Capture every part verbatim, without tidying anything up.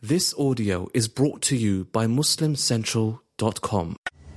This audio is brought to you by Muslim Central dot com.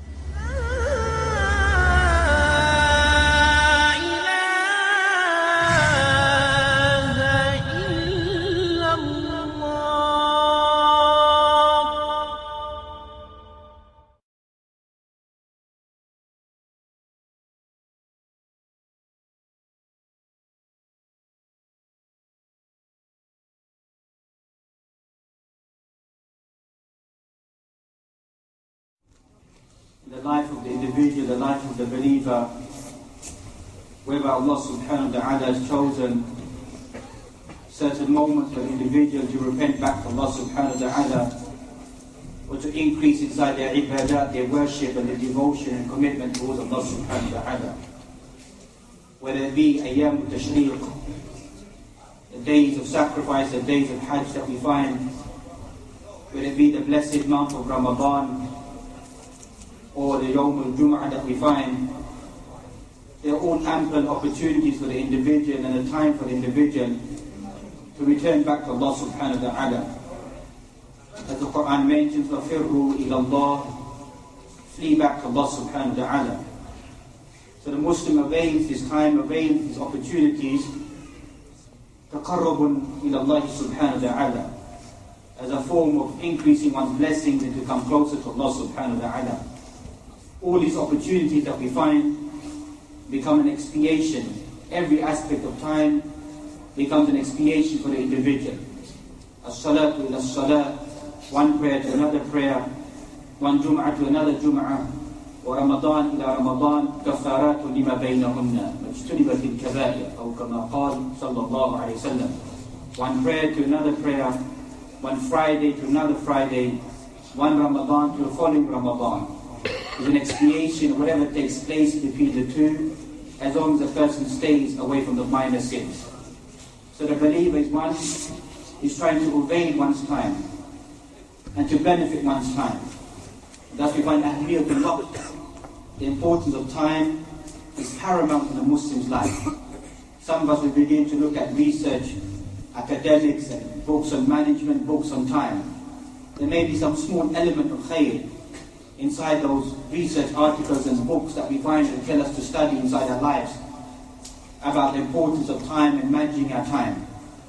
The life of the individual, the life of the believer, whether Allah subhanahu wa ta'ala has chosen certain moments for the individual to repent back to Allah subhanahu wa ta'ala, or to increase inside their ibadat, their worship and their devotion and commitment towards Allah subhanahu wa ta'ala. Whether it be ayyam al-tashriq, the days of sacrifice, the days of hajj that we find, whether it be the blessed month of Ramadan, or the Yawm al-Jum'ah that we find, they're all ample opportunities for the individual and a time for the individual to return back to Allah subhanahu wa ta'ala. As the Quran mentions, فَفِرُّوا إِلَى اللَّهِ, flee back to Allah subhanahu wa ta'ala. So the Muslim avails his time, avails his opportunities, تَقَرَّبٌ إِلَى اللَّهِ سُبْحَانَهُ وَتَعَالَى, as a form of increasing one's blessings and to come closer to Allah subhanahu wa ta'ala. All these opportunities that we find become an expiation. Every aspect of time becomes an expiation for the individual. As-salatu ila as-salat, one prayer to another prayer, one jum'ah to another jum'ah, wa Ramadan ila Ramadan, kafaratu lima baynahunna, majtunibat al-kabair, or kama qala sallallahu alayhi wa sallam. One prayer to another prayer, one Friday to another Friday, one Ramadan to the following Ramadan. Is an expiation of whatever takes place between the two, as long as the person stays away from the minor sins. So the believer is one is trying to obey one's time and to benefit one's time. Thus we find ahmiyatul waqt, the importance of time, is paramount in the Muslim's life. Some of us will begin to look at research, academics, and books on management, books on time. There may be some small element of khayr inside those research articles and books that we find and tell us to study inside our lives about the importance of time and managing our time.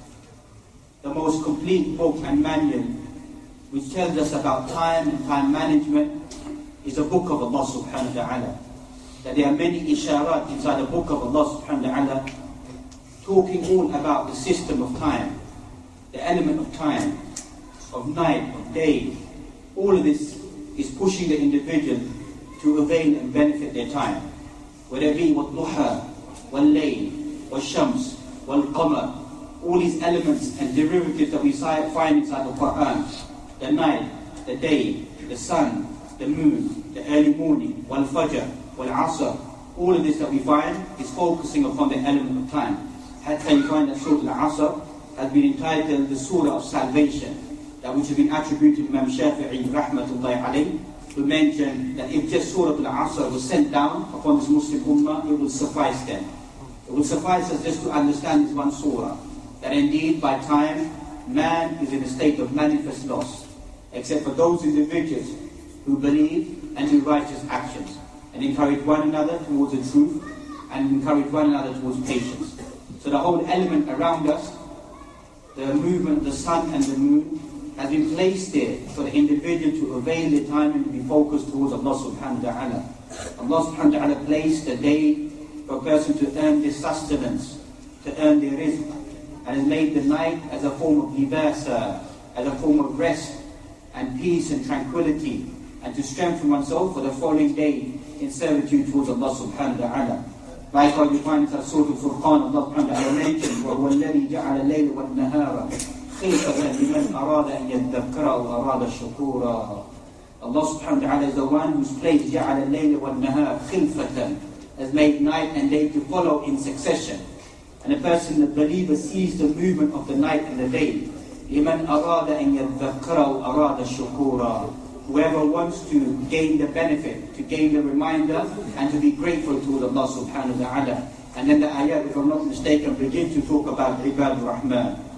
The most complete book and manual which tells us about time and time management is the book of Allah subhanahu wa ta'ala. That there are many isharat inside the book of Allah subhanahu wa ta'ala talking all about the system of time, the element of time, of night, of day. All of this is pushing the individual to avail and benefit their time. Whether it be wal-duha, wal-layl, wal-shams, wal-qamar, all these elements and derivatives that we find inside the Quran, the night, the day, the sun, the moon, the early morning, wal-fajr, wal-asr, all of this that we find is focusing upon the element of time. Hatta you find that Surah Al-Asr has been entitled the Surah of Salvation, that which has been attributed to Imam Shafi'i rahmatullahi alayhi, who mentioned that if just Surah Al-Asr was sent down upon this Muslim Ummah, it would suffice them. It would suffice us just to understand this one surah, that indeed by time, man is in a state of manifest loss, except for those individuals who believe and do righteous actions, and encourage one another towards the truth, and encourage one another towards patience. So the whole element around us, the movement of the sun and the moon, has been placed there for the individual to avail their time and to be focused towards Allah subhanahu wa ta'ala. Allah subhanahu wa ta'ala placed a day for a person to earn their sustenance, to earn their rizq, and has made the night as a form of libasa, as a form of rest and peace and tranquility, and to strengthen oneself for the following day in servitude towards Allah subhanahu wa ta'ala. Likewise you find in Surah Al-Furqan, Allah subhanahu wa ta'ala mentioned, وَهُوَ الَّذِي جَعَلَ اللَّيْلَ وَالنَّهَارَ خِلْفَةً لِمَنْ أَرَادَ أَنْ يَذَّكَّرَ أَوْ أَرَادَ شُكُورًا. Allah subhanahu wa ta'ala is the one who's placed جَعَلَ اللَّيْلَ وَالنَّهَارَ خِلْفَةً, has made night and day to follow in succession. And a person, the believer, sees the movement of the night and the day. لِمَنْ أَرَادَ أَنْ يَذَّكَّرَ أَوْ أَرَادَ شُكُورًا. Whoever wants to gain the benefit, to gain the reminder, and to be grateful to Allah subhanahu wa ta'ala. And then the ayat, if I'm not mistaken, begin to talk about Ibad Rahman.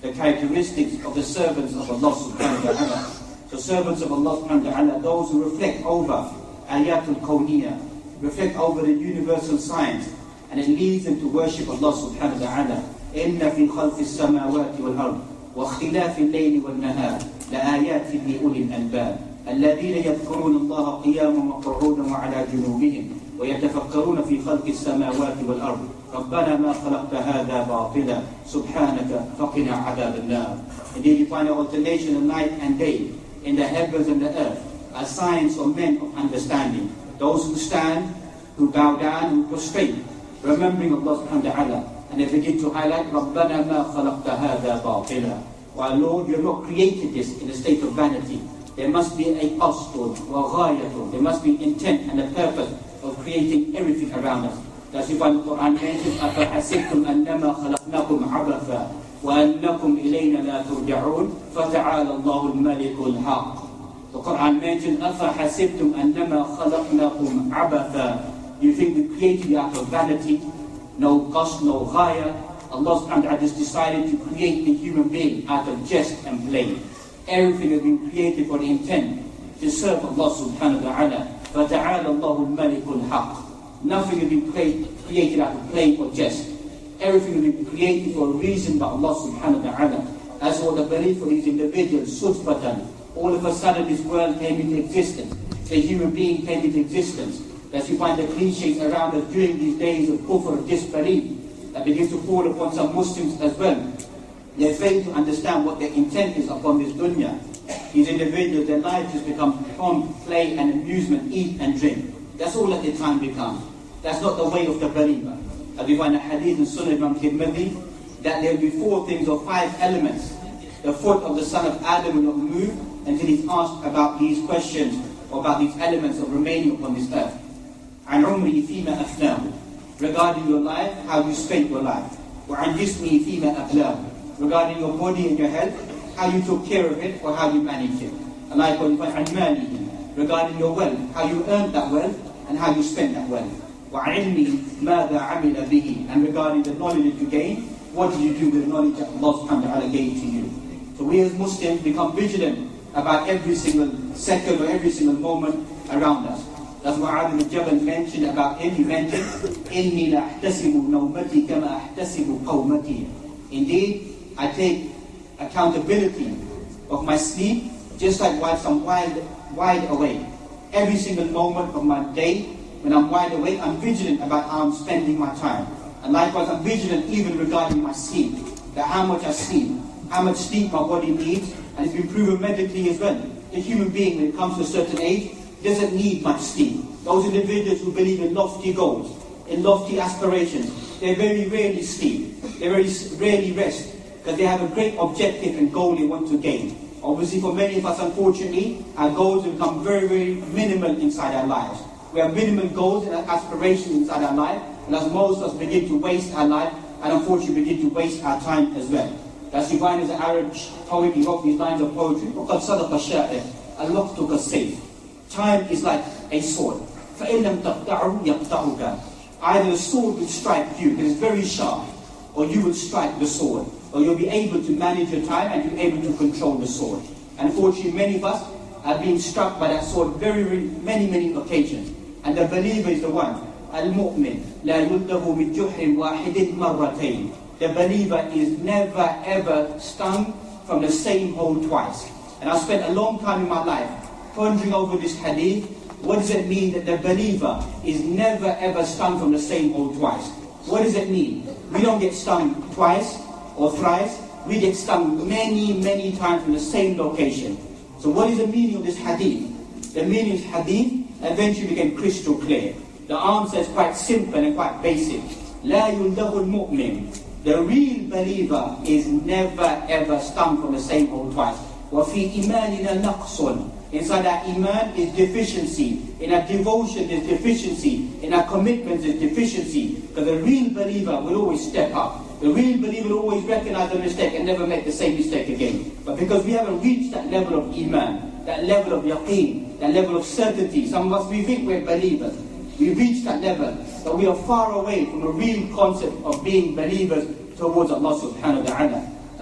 the characteristics of the servants of Allah subhanahu wa ta'ala. So servants of Allah subhanahu wa ta'ala, those who reflect over ayatul kawniyah, reflect over the universal science, and it leads them to worship Allah subhanahu wa ta'ala. إِنَّ فِي خَلْقِ السَّمَاوَاتِ وَالْأَرْضِ وَاخْتِلَافِ اللَّيْلِ وَالنَّهَارِ لَآيَاتٍ لِأُولِي الْأَلْبَابِ الَّذِينَ يَذْكُرُونَ اللَّهَ قِيَامًا وَقُعُودًا وَعَلَى جُنُوبِهِمْ وَيَتَفَكَّرُونَ فِي خَلْقِ السَّمَاوَاتِ وَالْأَرْضِ رَبَّنَا مَا خَلَقْتَ هَذَا بَاطِلًا سُبْحَانَكَ فَقِنَا عَذَابَ النَّارِ. Indeed, you find an alternation of night and day in the heavens and the earth as signs of men of understanding. Those who stand, who bow down, who prostrate, remembering Allah subhanahu wa ta'ala, and they begin to highlight, رَبَّنَا مَا خَلَقْتَ هَذَا بَاطِلًا. While Lord, you have not created this in a state of vanity. There must be a qasd or ghayat, there must be intent and a purpose of creating everything around us. That's why the Quran mentions, أَفَحَسِبْتُمْ أَنَّمَا خَلَقْنَاكُمْ عَبَثًا وَأَنَّكُمْ إِلَيْنَا لَا تُرْجَعُونَ فَتَعَالَى اللَّهُ الْمَلِكُ الْحَقُّ. The Quran mentions, أَفَحَسِبْتُمْ أَنَّمَا خَلَقْنَاكُمْ عَبَثًا. You think we created you out of vanity? No qasd, no ghaya. Allah subhanahu wa ta'ala just decided to create the human being out of jest and play. Everything has been created for the intent to serve Allah subhanahu wa ta'ala. فَتَعَالَى اللَّهُ الْمَلِكُ الْحَقُّ. Nothing has been created out of play or jest. Everything has been created for a reason by Allah subhanahu wa ta'ala. As for the belief of these individuals, sudfatan, all of a sudden this world came into existence. The human being came into existence. As you find the cliches around us during these days of kufr, of disbelief, that begins to fall upon some Muslims as well. They fail to understand what their intent is upon this dunya. These individuals, their lives just become fun, play and amusement, eat and drink. That's all that their time becomes. That's not the way of the believer. As we find a hadith in Sunnah Imam Tirmidhi, that there will be four things or five elements. The foot of the son of Adam will not move until he's asked about these questions or about these elements of remaining upon this earth. عن عمره فيما أفناه, regarding your life, how you spent your life. وعن جسمه فيما أبلاه, regarding your body and your health, how you took care of it or how you managed it. And likewise, عن ماله, regarding your wealth, how you earned that wealth and how you spent that wealth. وعن علمه ماذا عمل به, and regarding the knowledge that you gained, what did you do with the knowledge that Allah subhanahu wa ta'ala gave to you. So we as Muslims become vigilant about every single second or every single moment around us. That's what Mu'adh ibn Jabal mentioned about him. He mentioned, إِنِّي لَأَحْتَسِبُ نَوْمَتِي كَمَا أَحْتَسِبُ قَوْمَتِي. Indeed, I take accountability of my sleep just like whilst I'm wide, wide awake. Every single moment of my day, when I'm wide awake, I'm vigilant about how I'm spending my time. And likewise, I'm vigilant even regarding my sleep, that how much I sleep, how much sleep my body needs, and it's been proven medically as well. The human being, when it comes to a certain age, doesn't need much sleep. Those individuals who believe in lofty goals, in lofty aspirations, they very rarely sleep. They very rarely rest, because they have a great objective and goal they want to gain. Obviously, for many of us, unfortunately, our goals have become very, very minimal inside our lives. We have minimal goals and aspirations inside our life, and as most of us begin to waste our life, and unfortunately begin to waste our time as well. That's you find as an Arab poet, he wrote these lines of poetry, وَقَدْ صَدَقَ الشَّاعِرُ الْوَقْتُ كَالسَّيْفِ. Time is like a sword. فَإِنْ لَمْ تَقْطَعُهُ يَقْطَعُكَ. Either the sword will strike you, because it's very sharp, or you will strike the sword. Or you'll be able to manage your time and you'll be able to control the sword. And unfortunately, many of us are being struck by that sword very, very many, many occasions. And the believer is the one. Al-mu'min la yuldahu min juhrin wahidin marratayn. The believer is never ever stung from the same hole twice. And I spent a long time in my life pondering over this hadith. What does it mean that the believer is never ever stung from the same hole twice? What does it mean? We don't get stung twice or thrice. We get stung many, many times from the same location. So what is the meaning of this hadith? The meaning of hadith eventually became crystal clear. The answer is quite simple and quite basic. La yuldahu al-mu'min. The real believer is never ever stung from the same hole twice. وَفِي إِيمَانِنَا نَقْصٌ. Inside our iman is deficiency. In our devotion there's deficiency. In our commitment there's deficiency. Because the real believer will always step up. The real believer will always recognize the mistake and never make the same mistake again. But because we haven't reached that level of iman, that level of yaqeen, that level of certainty, some of us, we think we're believers. We've reached that level, but we are far away from the real concept of being believers towards Allah subhanahu wa ta'ala. And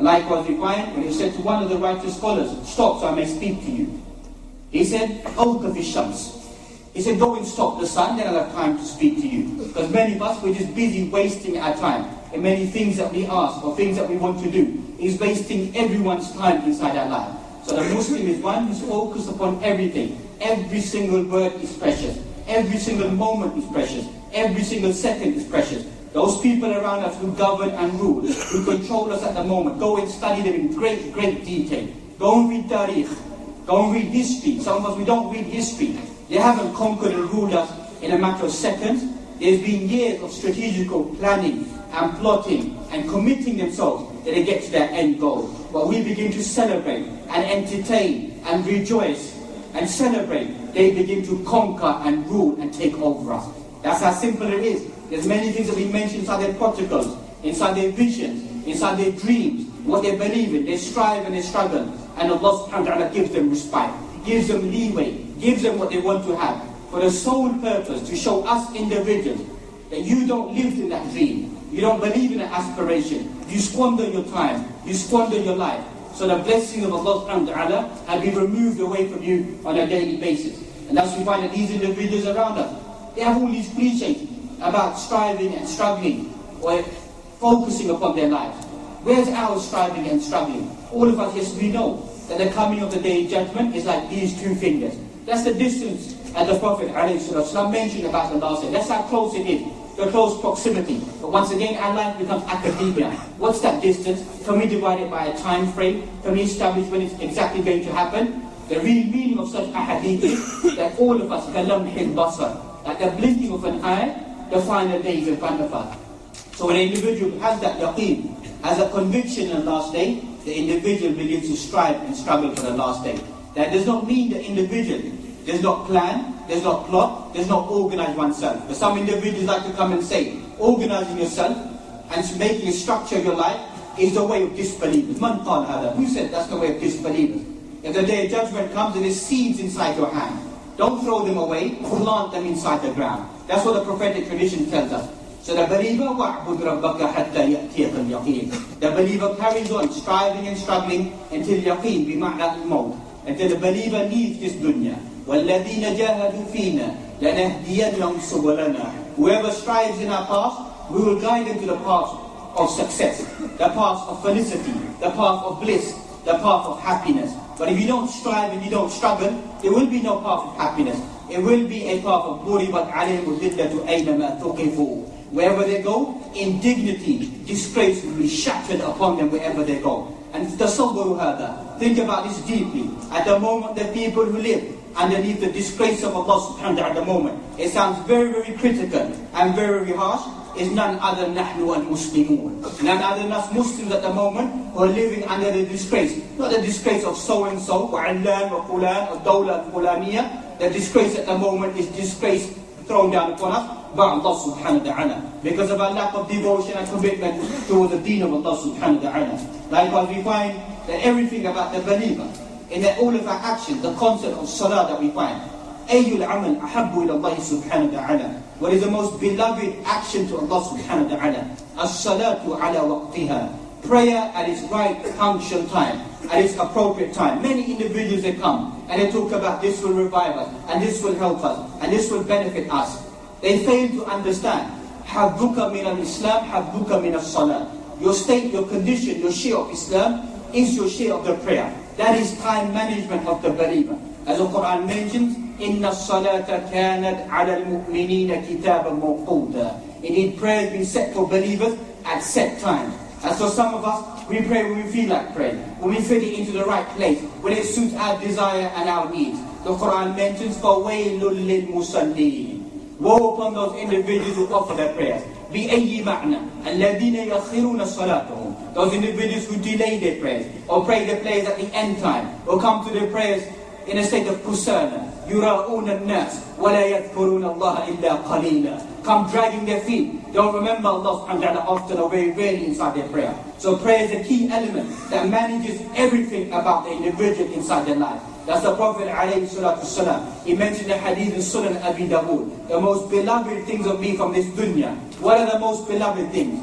And likewise we find when he said to one of the righteous scholars, stop so I may speak to you. He said, Awqaf ash-shams. He said, go and stop the sun, then I'll have time to speak to you. Because many of us, we're just busy wasting our time in many things that we ask or things that we want to do. He's wasting everyone's time inside our life. So the Muslim is one who's focused upon everything. Every single word is precious. Every single moment is precious. Every single second is precious. Those people around us who govern and rule, who control us at the moment, go and study them in great, great detail. Go and read Tariq. Go and read history. Some of us, we don't read history. They haven't conquered and ruled us in a matter of seconds. There's been years of strategical planning and plotting and committing themselves that they get to their end goal. But we begin to celebrate and entertain and rejoice and celebrate. They begin to conquer and rule and take over us. That's how simple it is. There's many things that we mention inside their protocols, inside their visions, inside their dreams, what they believe in. They strive and they struggle. And Allah subhanahu wa ta'ala gives them respite, gives them leeway, gives them what they want to have, for the sole purpose to show us individuals that you don't live in that dream, you don't believe in that aspiration, you squander your time, you squander your life. So the blessing of Allah subhanahu wa ta'ala has been removed away from you on a daily basis. And thus we find that these individuals around us, they have all these cliches about striving and struggling, or focusing upon their lives. Where's our striving and struggling? All of us, yes, we know that the coming of the day of judgment is like these two fingers. That's the distance as the Prophet ﷺ mentioned about the last day. That's how close it is, the close proximity. But once again, our life becomes academia. What's that distance? Can we divide it by a time frame? Can we establish when it's exactly going to happen? The real meaning of such ahadith is that all of us, kalamhil basar, like the blinking of an eye, the final day is in front of us. So when an individual has that yaqeen, has a conviction in the last day, the individual begins to strive and struggle for the last day. That does not mean the individual does not plan, does not plot, does not organize oneself. But some individuals like to come and say, organizing yourself and making a structure of your life is the way of disbelievers. Man qala hada. Who said that's the way of disbelievers? If the day of judgment comes and there's seeds inside your hand, don't throw them away, plant them inside the ground. That's what the prophetic tradition tells us. So the believer, وَعْبُدْ رَبَّكَ حَتَّى يَأْتِيَكَ الْيَقِينَ. The believer carries on, striving and struggling until yaqeen, بِمَعْنَى الْمَوْتِ, until the believer leaves this dunya. وَالَّذِينَ جَاهَدُوا فِينَا لَنَهْدِيَنَّهُمْ سُبُلَنَا. Whoever strives in our path, we will guide them to the path of success, the path of felicity, the path of bliss, the path of happiness. But if you don't strive and you don't struggle, there will be no path of happiness. It will be a path of ضُرِبَتْ عَلَيْهِمُ الذِّلَّةُ أَيْنَمَا ثُقِفُوا. Wherever they go, indignity, disgrace will be shattered upon them wherever they go. And tasawwaru hada. Think about this deeply. At the moment, the people who live underneath the disgrace of Allah subhanahu wa ta'ala at the moment, it sounds very, very critical and very, very harsh, is none other than nahnu al-muslimun. None other than us Muslims at the moment who are living under the disgrace. Not the disgrace of so-and-so, or allan, or fulan, or dawla al-fulaniyah. The disgrace at the moment is disgrace thrown down upon us by Allah subhanahu wa ta'ala, because of our lack of devotion and commitment towards the deen of Allah subhanahu wa ta'ala. Likewise we find that everything about the believer, in that all of our actions, the concept of salah that we find, ayyul amal ahabbu ila Allah subhanahu wa ta'ala, what is the most beloved action to Allah subhanahu wa ta'ala? As-salatu ala waqtiha. Prayer at its right punctual time, at its appropriate time. Many individuals they come and they talk about this will revive us, and this will help us, and this will benefit us. They fail to understand. Habbuka min al-Islam, habbuka min al-Salah. Your state, your condition, your share of Islam is your share of the prayer. That is time management of the believer. As the Quran mentions, Inna as-salata kanat ala al-mu'minina kitaban mawquta. Indeed, prayer has been set for believers at set times. And so some of us, we pray when we feel like praying, when we fit it into the right place, when it suits our desire and our needs. The Quran mentions, فَوَيْلٌ لِلْمُصَلِّينَ. Woe upon those individuals who offer their prayers. بِأَيِّ مَعْنَى الَّذِينَ يَخِرُونَ صَلَاتَهُمْ. Those individuals who delay their prayers, or pray their prayers at the end time, or come to their prayers in a state of kusana. يُرَاءُونَ النَّاسِ وَلَا يَذْكُرُونَ اللَّهَ إِلَّا قَلِيلًا. Come dragging their feet. Don't remember Allah subhanahu wa ta'ala often or very rarely inside their prayer. So prayer is a key element that manages everything about the individual inside their life. That's the Prophet alayhi salatu salam. He mentioned the hadith in Sunan Abi Dawood. The most beloved things of me from this dunya. What are the most beloved things?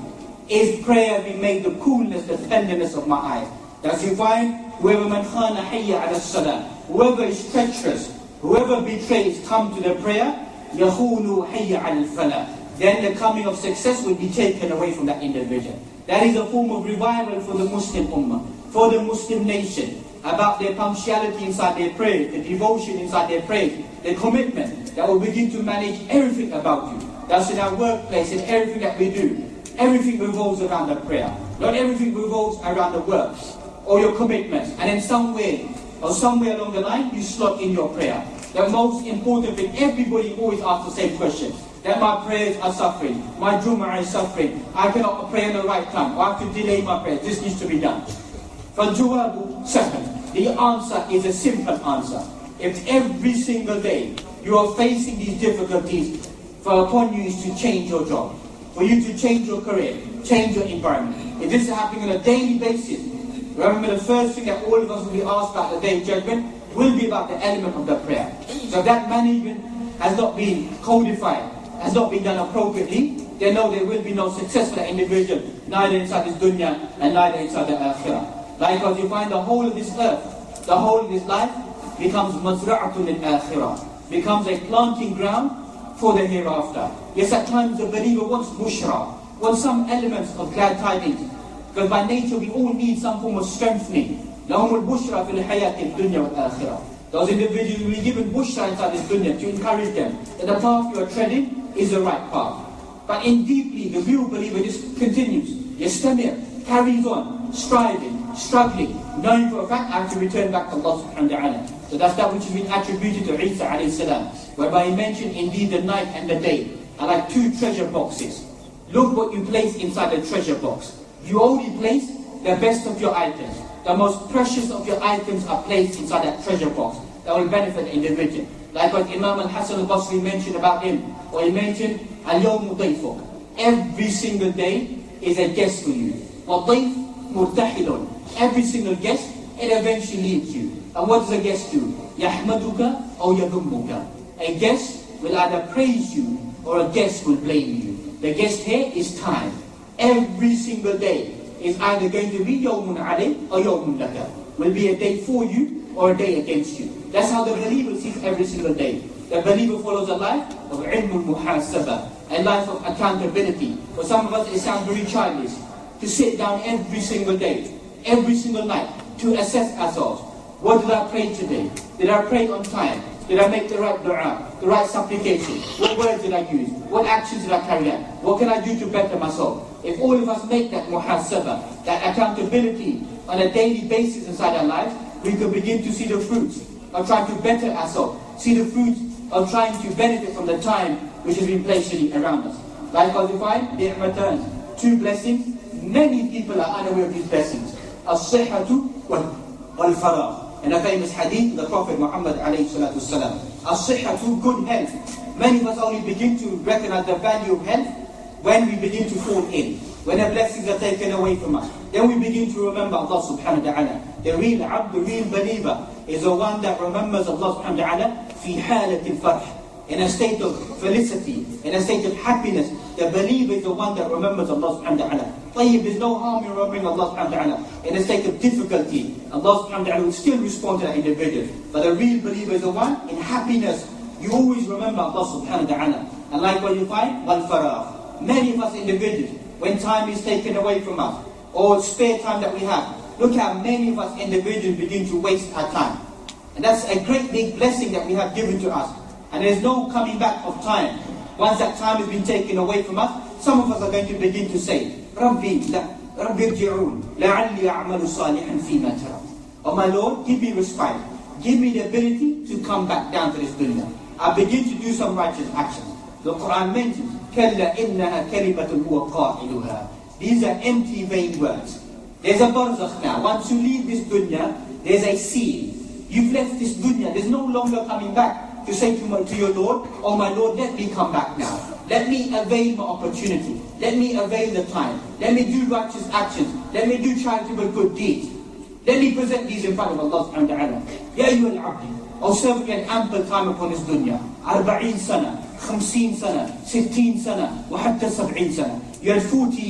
Is prayer being made the coolness, the tenderness of my eyes? That's you find, whoever man khana hayya ala salah, whoever is treacherous, whoever betrays, come to the prayer, yakhulu hayya ala al-falah. Then the coming of success will be taken away from that individual. That is a form of revival for the Muslim Ummah, for the Muslim nation, about their punctuality inside their prayers, the devotion inside their prayers, the commitment that will begin to manage everything about you. That's in our workplace, in everything that we do. Everything revolves around the prayer. Not everything revolves around the work or your commitments. And in some way, or somewhere along the line, you slot in your prayer. The most important thing, everybody always asks the same question. That my prayers are suffering, my Jumu'ah is suffering, I cannot pray in the right time, or I have to delay my prayers, this needs to be done. For Jawabu second, the answer is a simple answer. If every single day you are facing these difficulties, for upon you is to change your job, for you to change your career, change your environment. If this is happening on a daily basis, remember the first thing that all of us will be asked about the day of judgment will be about the element of the prayer. So if that management has not been codified, has not been done appropriately, they know there will be no success for that individual, neither inside this dunya and neither inside the akhirah. Likewise, you find the whole of this earth, the whole of this life becomes mazra'atun al-akhirah, becomes a planting ground for the hereafter. Yes, at times the believer wants bushra, wants some elements of glad tidings, because by nature we all need some form of strengthening. لَهُمُ الْبُشْرَى فِي الْحَيَاةِ الدُّنْيَا وَالْآخِرَةِ. Those individuals will be given bushra inside this dunya to encourage them that the path you are treading is the right path. But in deeply, the real believer just continues. Yastamir, carries on, striving, struggling, knowing for a fact I have to return back to Allah subhanahu wa ta'ala. So that's that which has been attributed to Isa alayhi salam, whereby he mentioned indeed the night and the day are like two treasure boxes. Look what you place inside the treasure box. You only place the best of your items. The most precious of your items are placed inside that treasure box that will benefit the individual. Like what Imam al-Hasan al-Basri mentioned about him, or he mentioned, Al-Yawmu Dayfuk. Every single day is a guest for you. وَالضَّيْفُ مُرْتَحِلٌ. Every single guest, it eventually leaves you. And what does a guest do? يَحْمَدُكَ أَوْ يَذُمُّكَ. A guest will either praise you, or a guest will blame you. The guest here is time. Every single day is either going to be يَوْمٌ عَلَيْهِ or يَوْمٌ لَكَ. Will be a day for you, or a day against you. That's how the believer sees every single day. The believer follows a life of ilm al-muhasabah, a life of accountability. For some of us it sounds very childish, to sit down every single day, every single night, to assess ourselves. What did I pray today? Did I pray on time? Did I make the right dua, the right supplication? What words did I use? What actions did I carry out? What can I do to better myself? If all of us make that muhasabah, that accountability on a daily basis inside our lives, we could begin to see the fruits of trying to better ourselves, see the fruits of trying to benefit from the time which has been placed around us. Likewise, we find ni'matan, two blessings. Many people are unaware of these blessings. As-sihhatu wal-faragh. In a famous hadith, the Prophet Muhammad alayhi salatu wasalam. As-sihhatu, good health. Many of us only begin to recognize the value of health when we begin to fall in, when the blessings are taken away from us. Then we begin to remember Allah subhanahu wa ta'ala. The real abd, the real believer, is the one that remembers Allah subhanahu wa ta'ala fi halatil farh, in a state of felicity, in a state of happiness. The believer is the one that remembers Allah subhanahu wa ta'ala. Tayyib, there's no harm in remembering Allah subhanahu wa ta'ala in a state of difficulty. Allah subhanahu wa ta'ala will still respond to that individual. But the real believer is the one in happiness. You always remember Allah subhanahu wa ta'ala. And likewise you find, wal faragh. Many of us individuals, when time is taken away from us, or spare time that we have, look how many of us individuals begin to waste our time. And that's a great big blessing that we have given to us. And there's no coming back of time. Once that time has been taken away from us, some of us are going to begin to say, Rabbi, la, Rabbi irji'un, la'alli a'malu salihan fima tara. Oh my Lord, give me respite. Give me the ability to come back down to this dunya. I begin to do some righteous actions. The Quran mentions, كَلَّا إِنَّهَا كَلِمَةٌ هُوَ قَائِلُهَا. These are empty, vain words. There's a barzakh now. Once you leave this dunya, there's a seal. You've left this dunya. There's no longer coming back to say to, my, to your Lord, oh my Lord, let me come back now. Let me avail my opportunity. Let me avail the time. Let me do righteous actions. Let me do charitable good deeds. Let me present these in front of Allah subhanahu wa ta'ala. Ya ayyuhal abdi, O servant, you had ample time upon this dunya. Arba'een sana, khamseen sana, sitteen sana, wa hatta sab'een sana. You had forty years,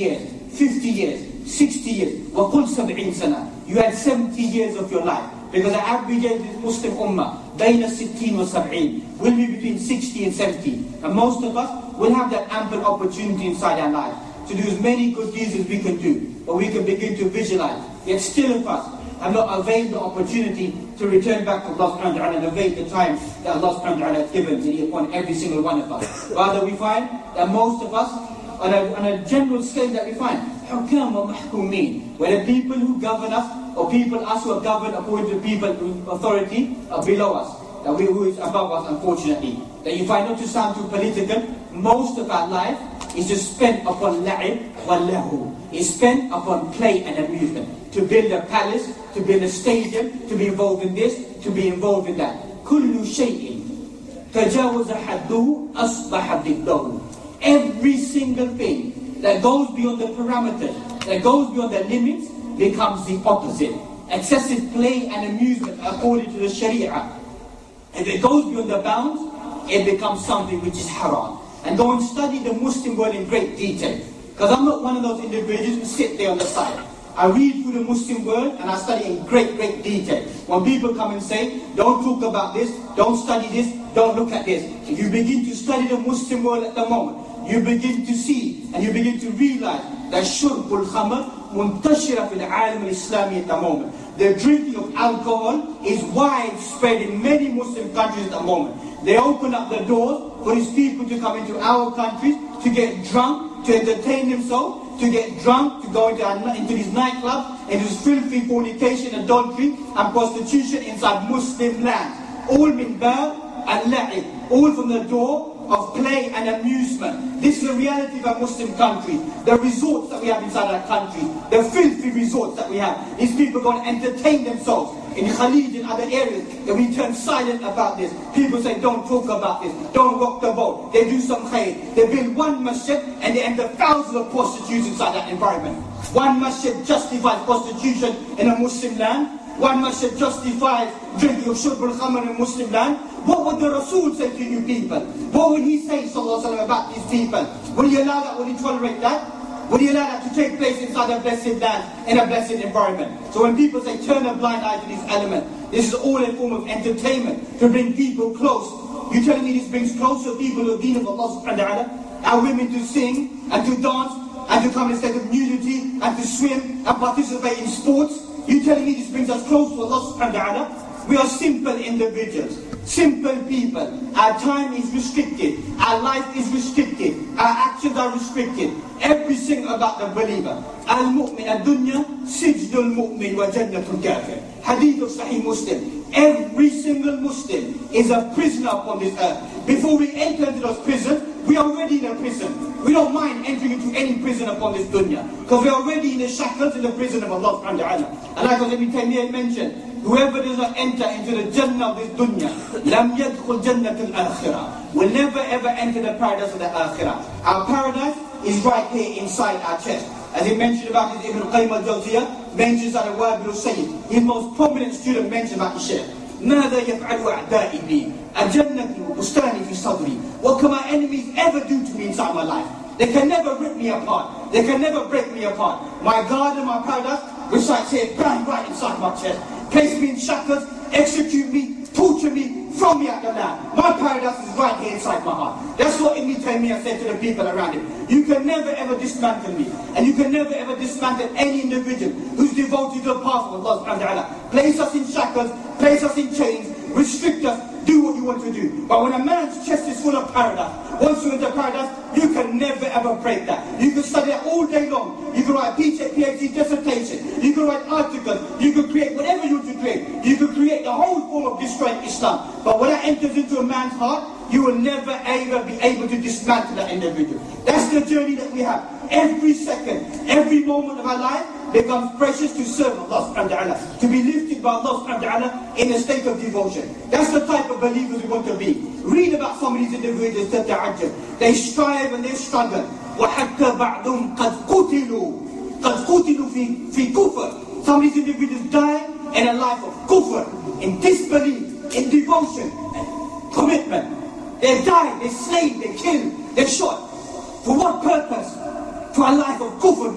fifty years, sixty years. وَقُلْ سَبْعِينَ سَنَةً. You had seventy years of your life. Because the average age of this Muslim ummah, بين الستين والسبعين, will be between sixty and seventy. And most of us will have that ample opportunity inside our life to do as many good deeds as we can do. But we can begin to visualize. Yet still of us have not availed the opportunity to return back to Allah subhanahu wa ta'ala and avail the time that Allah subhanahu wa ta'ala has given to upon every single one of us. Rather we find that most of us, on a, on a general scale that we find, حُكَامَ وَمَحْكُومِينَ, where the people who govern us, or people us who are governed according to people whose authority are below us, that we who is above us, unfortunately. That you find, not to sound too political, most of our life is just spent upon la'ib wa lahu. Is spent upon play and amusement. To build a palace, to build a stadium, to be involved in this, to be involved in that. كُلُّ شَيْءٍ تَجَاوَزَ حَدُّهُ أَصْبَحَ ضِدَّهُ. Every single thing that goes beyond the parameters, that goes beyond the limits, becomes the opposite. Excessive play and amusement according to the Sharia. If it goes beyond the bounds, it becomes something which is haram. And go and study the Muslim world in great detail. Because I'm not one of those individuals who sit there on the side. I read through the Muslim world and I study in great, great detail. When people come and say, don't talk about this, don't study this, don't look at this. If you begin to study the Muslim world at the moment, you begin to see and you begin to realize that shurbul khamr muntashira fil alam al-Islami at the moment. The drinking of alcohol is widespread in many Muslim countries at the moment. They open up the doors for these people to come into our countries to get drunk, to entertain themselves, to get drunk, to go into, into these nightclubs, into this filthy fornication, adultery and prostitution inside Muslim lands. All min bab and la'ib, all from the door of play and amusement. This is the reality of our Muslim country. The resorts that we have inside our country, the filthy resorts that we have. These people go and entertain themselves in Khalid and other areas, and we turn silent about this. People say, don't talk about this, don't rock the boat. They do some khair. They build one masjid and they enter thousands of prostitutes inside that environment. One masjid justifies prostitution in a Muslim land. One masjid justifies drinking of shurb al-khamr in a Muslim land. What would the Rasul say to you people? What would he say, sallallahu alaihi wasallam, about these people? Will he allow that? Will he tolerate that? Will he allow that to take place inside a blessed land, in a blessed environment? So when people say turn a blind eye to these elements, this is all a form of entertainment to bring people close. You telling me this brings closer people to the deen of Allah subhanahu wa ta'ala? Our women to sing and to dance and to come in a state of nudity and to swim and participate in sports? You telling me this brings us close to Allah subhanahu wa ta'ala? We are simple individuals, simple people. Our time is restricted, our life is restricted, our actions are restricted. Everything about the believer. Al-mu'min ad-dunya sijnul mu'min wa jannatul kafir. Hadith of Sahih Muslim. Every single Muslim is a prisoner upon this earth. Before we enter into those prisons, we are already in a prison. We don't mind entering into any prison upon this dunya, because we are already in the shackles in the prison of Allah subhanahu wa ta'ala. And like Ibn Taymiyyah mentioned, whoever does not enter into the Jannah of this dunya, lam yadkhul jannat al-akhirah, will never ever enter the paradise of the akhirah. Our paradise is right here inside our chest. As he mentioned about this, Ibn Qayyim al-Jawziyah mentions that Wabil al-Sayyid, his most prominent student, mentioned about the Shaykh. ماذا يفعل أعدائي بي أجنتي وبستاني في صدري. What can my enemies ever do to me inside my life? They can never rip me apart. They can never break me apart. My garden, my paradise, recites here, burn right inside my chest. Place me in shackles, execute me, torture me, throw me out the land. My paradise is right here inside my heart. That's what Ibn Taymiyyah said to the people around him. You can never ever dismantle me. And you can never ever dismantle any individual who's devoted to the path of Allah subhanahu wa ta'ala. Place us in shackles, place us in chains, restrict us, do what you want to do. But when a man's chest is full of paradise, once you're into paradise, you can never ever break that. You can study that all day long. You can write a PhD dissertation. You can write articles. You can create whatever you want to create. You can create the whole form of destroying Islam. But when that enters into a man's heart, you will never ever be able to dismantle that individual. That's the journey that we have. Every second, every moment of our life becomes precious to serve Allah subhanahu wa ta'ala, to be lifted by Allah subhanahu wa ta'ala in a state of devotion. That's the type of believers we want to be. Read about some of these individuals that they strive and they struggle. وَحَتَّى بَعْضُهُمْ قَدْ قُتِلُوا قَدْ قُتِلُوا فِي فِي كُفْرٍ. Some of these individuals die in a life of kufr, in disbelief, in devotion, and commitment. They die, they slay, they kill, they shot. For what purpose? For a life of kufr, disbelief.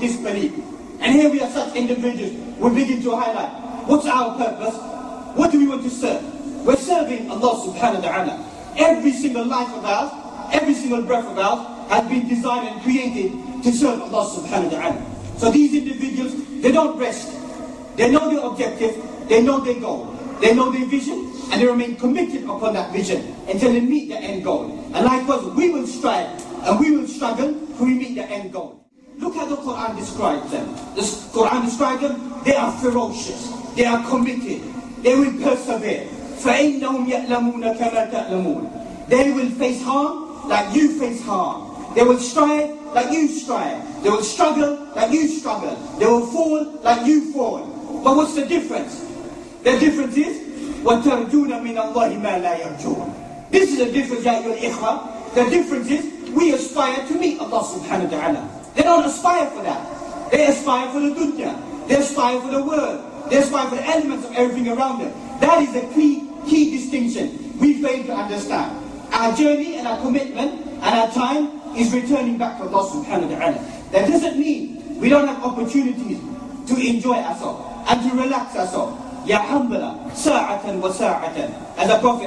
read. And here we are such individuals, we begin to highlight, what's our purpose? What do we want to serve? We're serving Allah subhanahu wa ta'ala. Every single life of ours, every single breath of ours has been designed and created to serve Allah subhanahu wa ta'ala. So these individuals, they don't rest. They know their objective, they know their goal, they know their vision, and they remain committed upon that vision until they meet the end goal. And likewise, we will strive and we will struggle till we meet the end goal. Look how the Quran describes them. The Quran describes them, they are ferocious, they are committed, they will persevere. فَإِنَّهُمْ يَأْلَمُونَ كَمَا تَأْلَمُونَ. They will face harm like you face harm. They will strive like you strive. They will struggle like you struggle. They will fall like you fall. But what's the difference? The difference is, وَتَرْجُونَ مِنَ اللَّهِ مَا لَا يَرْجُونَ. This is the difference, ya ayyuhal ikhwa. The difference is, we aspire to meet Allah subhanahu wa ta'ala. They don't aspire for that. They aspire for the dunya. They aspire for the world. They aspire for the elements of everything around them. That is the key, key distinction we fail to understand. Our journey and our commitment and our time is returning back to Allah subhanahu wa ta'ala. That doesn't mean we don't have opportunities to enjoy ourselves and to relax ourselves. Ya hambala, sa'atan wa sa'atan. As the Prophet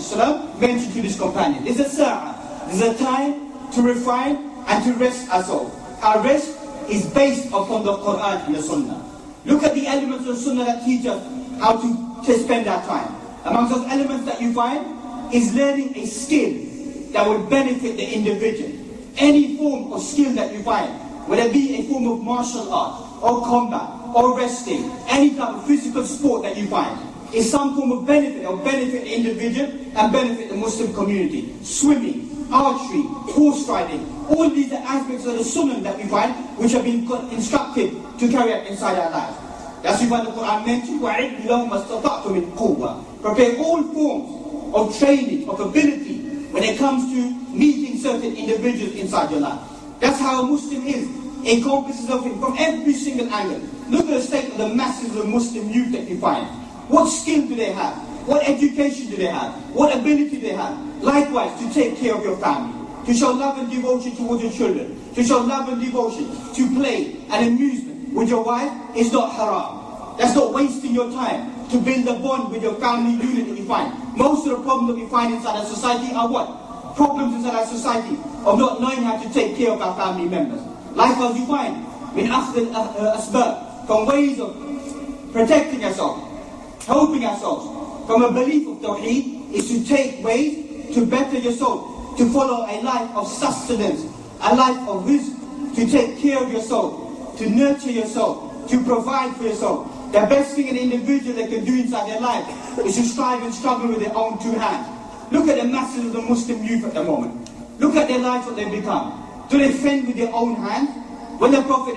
ﷺ mentioned to his companion, it's a sa'a. It's a time to refine and to rest ourselves. Our rest is based upon the Quran and the Sunnah. Look at the elements of the Sunnah that teach us how to, to spend our time. Amongst those elements that you find is learning a skill that will benefit the individual. Any form of skill that you find, whether it be a form of martial art, or combat, or wrestling, any type of physical sport that you find, is some form of benefit, or benefit the individual and benefit the Muslim community. Swimming, archery, horse riding, all these are aspects of the sunnah that we find, which have been instructed to carry out inside our lives. That's why the Quran mentioned, وَعِدْ لَهُمْ مَسْتَطَعْتُ مِنْ قُوَّةٍ. Prepare all forms of training, of ability, when it comes to meeting certain individuals inside your life. That's how a Muslim is. Encompasses of it from every single angle. Look at the state of the masses of Muslim youth that you find. What skill do they have? What education do they have? What ability do they have? Likewise, to take care of your family. To show love and devotion towards your children. To show love and devotion. To play and amusement with your wife is not haram. That's not wasting your time. To build a bond with your family unit that you find. Most of the problems that we find inside our society are what? Problems inside our society of not knowing how to take care of our family members. Likewise you find, min akhdh al-asbab, from ways of protecting ourselves, helping ourselves, from a belief of tawheed, is to take ways to better yourself, to follow a life of sustenance, a life of wisdom, to take care of yourself, to nurture yourself, to provide for yourself. The best thing an individual they can do inside their life is to strive and struggle with their own two hands. Look at the masses of the Muslim youth at the moment. Look at their lives, what they've become. Do they fend with their own hands? When the Prophet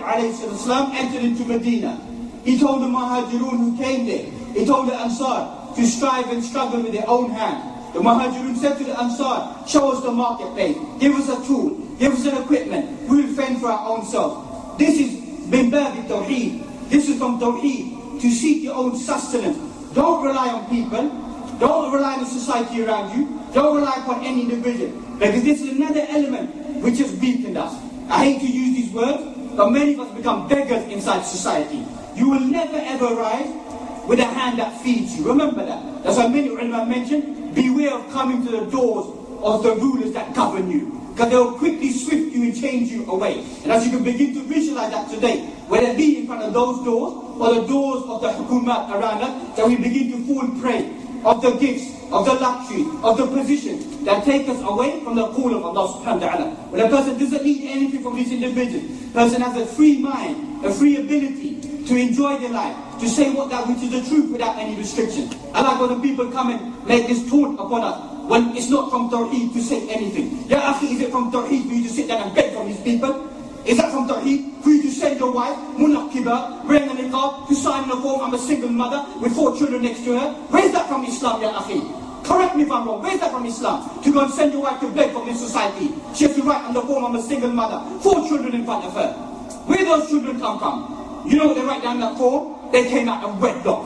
ﷺ entered into Medina, he told the Muhajirun who came there, he told the Ansar to strive and struggle with their own hands. The Muhajirun said to the Ansar, show us the marketplace, give us a tool, give us an equipment, we will fend for our own selves. This is min babi tawheed. This is from tawheed, to seek your own sustenance. Don't rely on people, don't rely on the society around you, don't rely upon any individual. Because this is another element which has weakened us. I hate to use these words, but many of us become beggars inside society. You will never ever rise with a hand that feeds you. Remember that. That's why many ulama mentioned, beware of coming to the doors of the rulers that govern you. Because they will quickly swift you and change you away. And as you can begin to visualize that today, whether it be in front of those doors, or the doors of the hukumat around us, that we begin to fall prey of the gifts, of the luxury, of the position that take us away from the call of Allah subhanahu wa ta'ala. When a person doesn't need anything from this individual, a person has a free mind, a free ability to enjoy their life, to say what that which is the truth without any restriction. I like when the people come and make this taunt upon us, when it's not from Tawheed to say anything. Ya akhi, is it from Tawheed for you to sit down and beg from these people? Is that from Tawheed for you to send your wife, munaqqiba, wearing a niqab, to sign a form, I'm a single mother with four children next to her? Where is that from Islam, ya akhi? Correct me if I'm wrong, where is that from Islam? To go and send your wife to beg from this society. She has to write on the form, I'm a single mother, four children in front of her. Where do those children come from? You know what they write down that form? They came out of wedlock.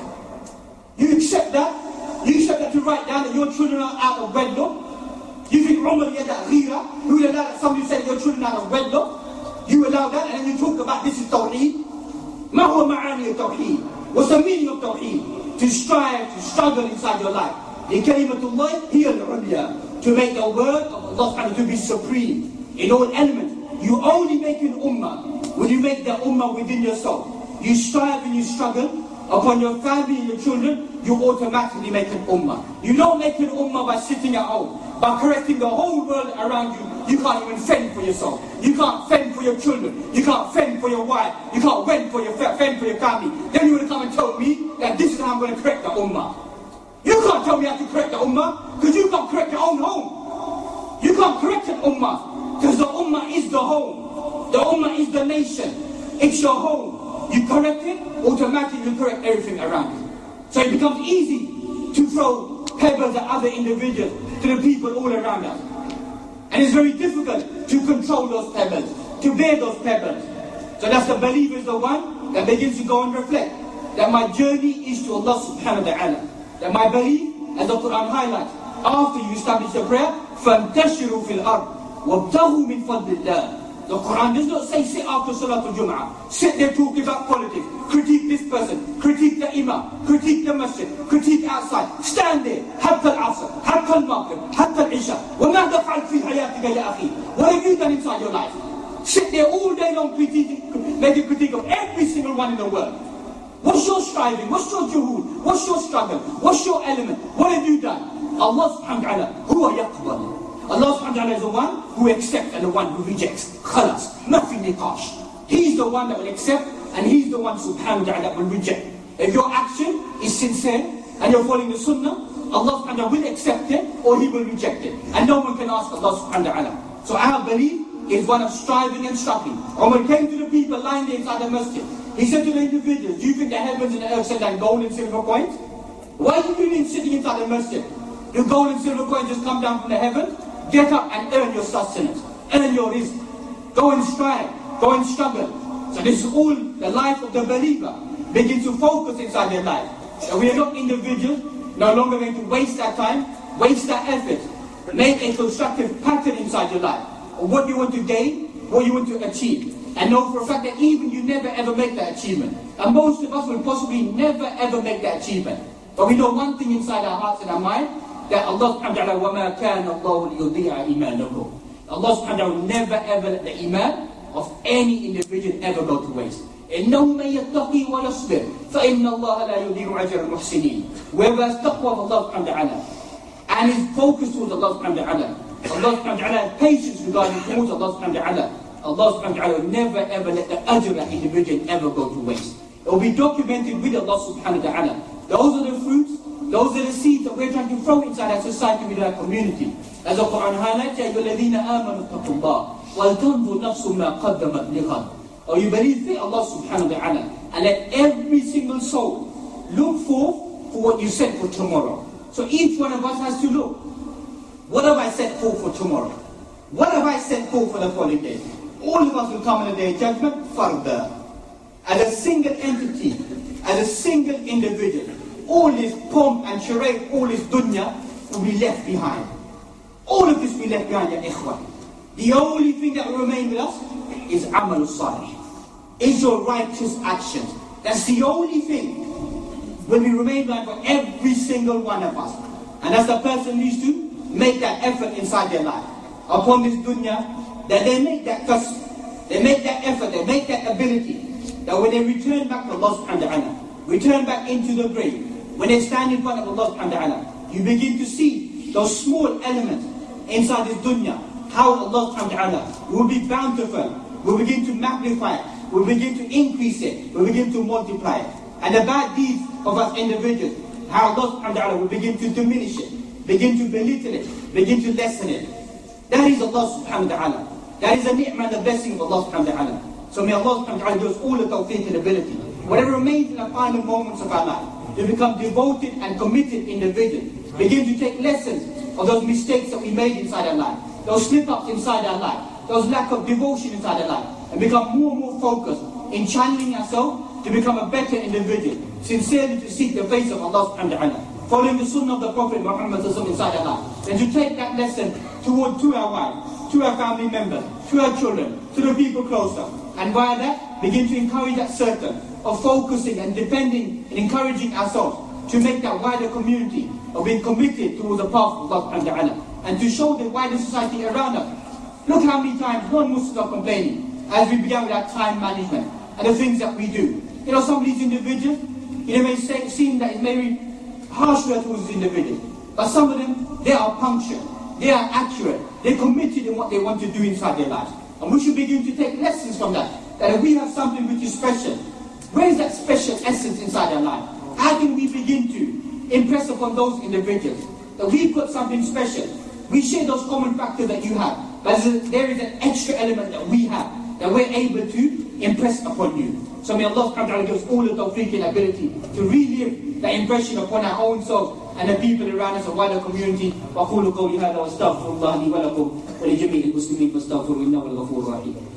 You accept that? You accept that to write down that your children are out of wedlock? You think Umar had that ghira? Who would allow that somebody said your children are out of wedlock? You allow that and then you talk about this is Tawheed. ما هو معاني التوحيد? What's the meaning of Tawheed? To strive, to struggle inside your life. لكلمة الله هي العليا. To make the word of Allah subhanahu to be supreme in all elements. You only make an ummah when you make the ummah within yourself. You strive and you struggle upon your family and your children, you automatically make an ummah. You don't make an ummah by sitting at home, by correcting the whole world around you. You can't even fend for yourself. You can't fend for your children. You can't fend for your wife. You can't fend for your fend for your family. Then you want to come and tell me that this is how I'm going to correct the ummah. You can't tell me how to correct the ummah because you can't correct your own home. You can't correct an ummah. Because the ummah is the home. The ummah is the nation. It's your home. You correct it, automatically you correct everything around you. So it becomes easy to throw pebbles at other individuals, to the people all around us. And it's very difficult to control those pebbles, to bear those pebbles. So that's the believer is the one that begins to go and reflect that my journey is to Allah subhanahu wa ta'ala. That my belief, as the Quran highlights, after you establish the prayer, فَانْتَشِرُوا فِي الْأَرْضِ وَابْتَغُوا مِنْ فَضْلِ اللَّهِ. The Quran does not say sit after Salatul Jum'ah, sit there talking about politics, critique this person, critique the Imam, critique the Masjid, critique outside. Stand there, حتى العصر, حتى المغرب, حتى العشاء. وَمَاذَا فَعَلْتَ فِي حَيَاتِكَ يَا أَخِي? What have you done inside your life? Sit there all day long critiquing, making critique of every single one in the world. What's your striving? What's your juhud? What's your struggle? What's your element? What have you done? Allah subhanahu wa ta'ala, huwa yaqbal. Allah subhanahu wa ta'ala is the one who accepts and the one who rejects. Khalas, nothing niqash. He's the one that will accept and he's the one subhanahu wa ta'ala that will reject. If your action is sincere and you're following the sunnah, Allah subhanahu wa ta'ala will accept it or he will reject it. And no one can ask Allah subhanahu wa ta'ala. So our belief is one of striving and struggling. Umar came to the people lying there inside the masjid. He said to the individuals, do you think the heavens and the earth sent down gold and silver coins? Why are you doing sitting inside the masjid? Do gold and silver coins just come down from the heavens? Get up and earn your sustenance, earn your rizq. Go and strive, go and struggle. So this is all the life of the believer. Begin to focus inside their life. So we are not individuals, no longer going to waste that time, waste that effort. Make a constructive pattern inside your life of what you want to gain, what you want to achieve. And know for a fact that even you never ever make that achievement. And most of us will possibly never ever make that achievement. But we know one thing inside our hearts and our mind, that Allah subhanahu wa ta'ala وَمَا كَانَ اللَّهُ لِيُضِيعَ إِيمَانَكُمْ. Allah subhanahu wa ta'ala will never ever let the iman of any individual ever go to waste. إِنَّهُ مَنْ يَتَّقِي وَيَصْبِرْ فَإِنَّ اللَّهَ لَا يُضِيعُ أَجْرَ الْمُحْسِنِينَ. Whoever has taqwa of Allah subhanahu wa ta'ala and is focused towards Allah subhanahu wa ta'ala, Allah subhanahu wa ta'ala has patience regarding towards Allah subhanahu wa ta'ala, Allah subhanahu wa ta'ala will never ever let the ajr of individual ever go to waste. It will be documented with Allah subhanahu wa ta'ala. Those are the fruits, those are the seeds that we're trying to throw inside our society, within our community. As the Quran highlights, يَا أَيُّهَا الَّذِينَ آمَنُوا اتَّقُوا اللَّهَ وَلْتَنْظُرْ نَفْسٌ مَا قَدَّمَتْ لِغَدٍ. Or you believe in Allah subhanahu wa ta'ala, and let every single soul look forth for what you set for tomorrow. So each one of us has to look. What have I set forth for tomorrow? What have I set forth for the following day? All of us will come in the day of judgment, farda. As a single entity, as a single individual. All this pomp and charade, all this dunya will be left behind. All of this will be left behind, ya ikhwan. The only thing that will remain with us is amal salih. Is your righteous actions. That's the only thing will be remain behind for every single one of us. And as the person needs to make that effort inside their life. Upon this dunya, that they make that qasd, they make that effort, they make that ability. That when they return back to Allah subhanahu wa ta'ala, return back into the grave, when they stand in front of Allah subhanahu wa ta'ala, you begin to see those small elements inside this dunya, how Allah subhanahu wa ta'ala will be bountiful, will begin to magnify it, will begin to increase it, will begin to multiply it. And the bad deeds of us individuals, how Allah subhanahu wa ta'ala will begin to diminish it, begin to belittle it, begin to lessen it. That is Allah subhanahu wa ta'ala. That is the ni'mah and the blessing of Allah subhanahu wa ta'ala. So may Allah subhanahu wa ta'ala give us all the tawfiq and ability. Whatever remains in the final moments of our life, to become devoted and committed individuals. Begin to take lessons of those mistakes that we made inside our life, those slip-ups inside our life, those lack of devotion inside our life, and become more and more focused in channeling ourselves to become a better individual, sincerely to seek the face of Allah subhanahu wa ta'ala, following the sunnah of the Prophet Muhammad inside our life, and to take that lesson toward to our wives, to our family members, to our children, to the people closer. And via that, begin to encourage that circle of focusing and depending and encouraging ourselves to make that wider community of being committed towards the path of Allah subhanahu wa ta'ala, and to show the wider society around us. Look how many times non-Muslims are complaining as we began with our time management and the things that we do. You know, some of these individuals, you know, may say, seem that it's maybe harsh towards these individuals, but some of them, they are punctual, they are accurate, they're committed in what they want to do inside their lives. And we should begin to take lessons from that, that if we have something which is special, where is that special essence inside our life? How can we begin to impress upon those individuals that we've got something special? We share those common factors that you have, but there is an extra element that we have, that we're able to impress upon you. So may Allah subhanahu wa ta'ala give us all the tawfiq and ability to relive that impression upon our own selves and the people around us, a wider community. وَأَقُولُ قَوْلِي هَذَا وَأَسْتَغْفِرُ اللَّهَ لِي وَلَكُمْ وَلِجَمِيعِ الْمُسْلِمِينَ فَاسْتَغْفِرُوهُ إِنَّهُ هُوَ الْغَفُورُ الرَّحِيمُ.